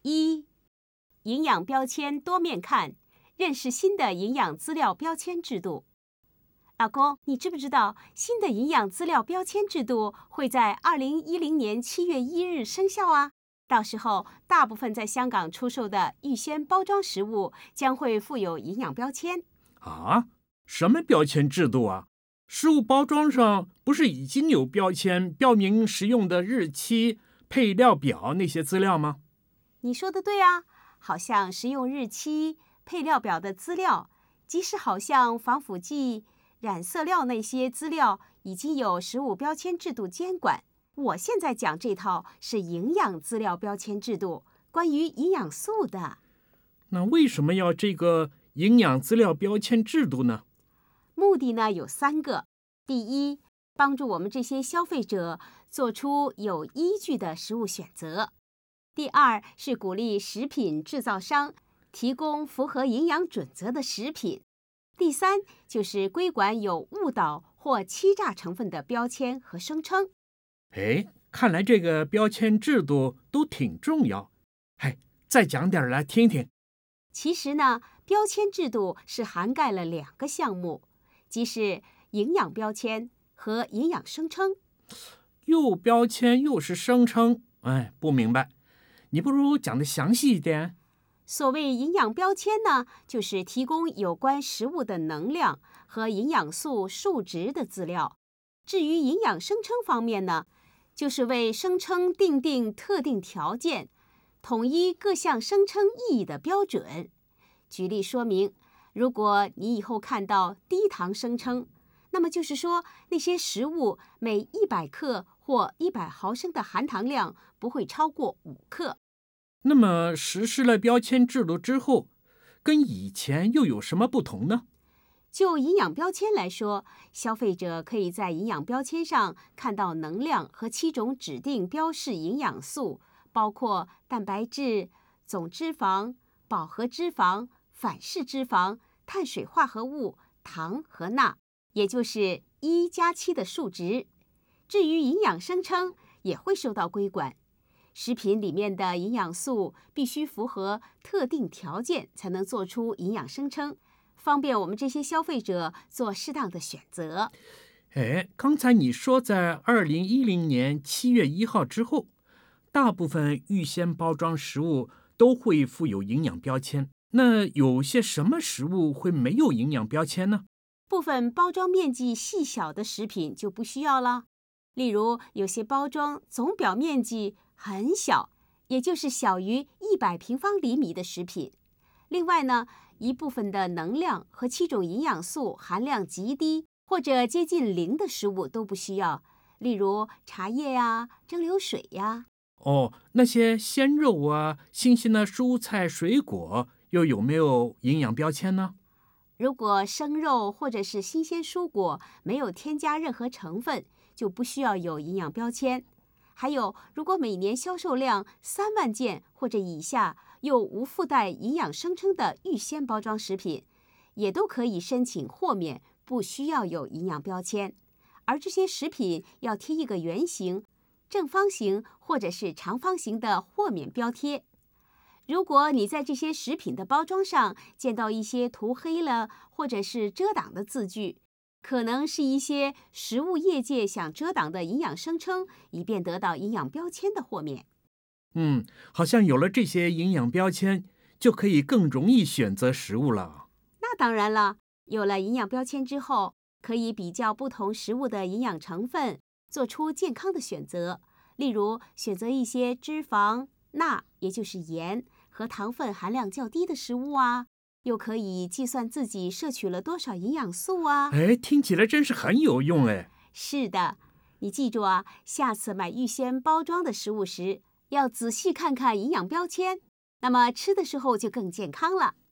一、营养标签多面看，认识新的营养资料标签制度。老公，你知不知道新的营养资料标签制度会在2010年7月1日生效啊？到时候，大部分在香港出售的预先包装食物将会附有营养标签。 啊？什么标签制度啊？食物包装上不是已经有标签标明食用的日期、配料表那些资料吗？ 你说的对啊，好像食用日期、配料表的资料，即使好像防腐剂、染色料那些资料已经有食物标签制度监管。我现在讲这套是营养资料标签制度，关于营养素的。 那为什么要这个营养资料标签制度呢？ 目的呢有3个。第一，帮助我们这些消费者做出有依据的食物选择。第二，是鼓励食品制造商提供符合营养准则的食品。第三，就是规管有误导或欺诈成分的标签和声称。 看来这个标签制度都挺重要。再讲点来听听。 其实呢，标签制度是涵盖了2个项目，即是营养标签和营养声称。 又标签又是声称，不明白。你不如讲得详细一点。 所谓营养标签呢，就是提供有关食物的能量和营养素数值的资料。至于营养声称方面呢，就是为声称订定特定条件，统一各项声称意义的标准。举例说明，如果你以后看到低糖声称，那么就是说那些食物每100克或100毫升的含糖量不会超过5克。 那么实施了标签制度之后，跟以前又有什么不同呢？ 就营养标签来说，消费者可以在营养标签上看到能量和7种指定标示营养素，包括蛋白质、总脂肪、饱和脂肪、反式脂肪、碳水化合物、糖和钠，也就是1+7的数值。至于营养声称，也会受到规管。食品里面的营养素必须符合特定条件，才能做出营养声称，方便我们这些消费者做适当的选择。 刚才你说在2010年7月1号之后，大部分预先包装食物都会附有营养标签。那有些什么食物会没有营养标签呢？ 部分包装面积细小的食品就不需要了。例如，有些包装总表面积很小，也就是小于100平方厘米的食品。另外呢，一部分的能量和7种营养素含量极低或者接近0的食物都不需要，例如茶叶呀、蒸馏水呀。 那些鲜肉啊、新鲜的蔬菜水果又有没有营养标签呢？ 如果生肉或者是新鲜蔬果没有添加任何成分，就不需要有营养标签。还有，如果每年销售量3万件或者以下，又无附带营养声称的预先包装食品，也都可以申请豁免，不需要有营养标签。而这些食品要贴一个圆形、正方形或者是长方形的豁免标贴。如果你在这些食品的包装上见到一些涂黑了或者是遮挡的字句，可能是一些食物业界想遮挡的营养声称，以便得到营养标签的豁免。 好像有了这些营养标签，就可以更容易选择食物了。 那当然了，有了营养标签之后，可以比较不同食物的营养成分，做出健康的选择。例如，选择一些脂肪、钠，也就是盐和糖分含量较低的食物啊。又可以计算自己摄取了多少营养素啊。 听起来真是很有用。 是的，你记住啊，下次买预先包装的食物时，要仔细看看营养标签，那么吃的时候就更健康了。